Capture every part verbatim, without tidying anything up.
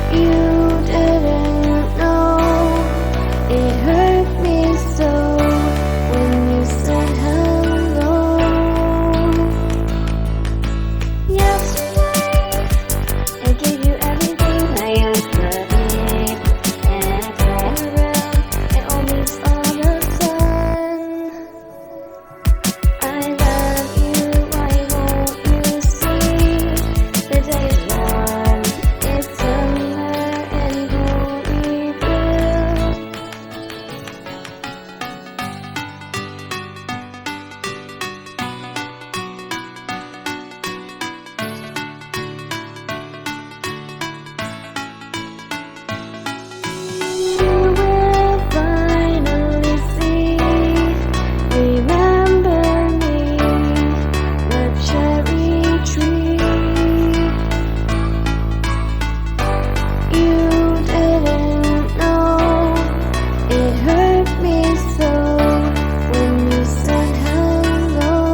You didn't know it hurt me so when you said hello. Yesterday I gave you everything that you could need, and I turned around and all means all the sun. I love you, why won't you see? The day is warm, it's summer and holy blue. You will finally see, remember me, the cherry tree. You didn't know it hurt me so when you said hello.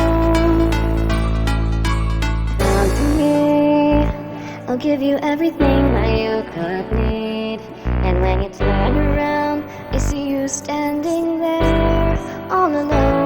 Come to me, I'll give you everything that you could need. And when you turn around, I see you standing there all alone.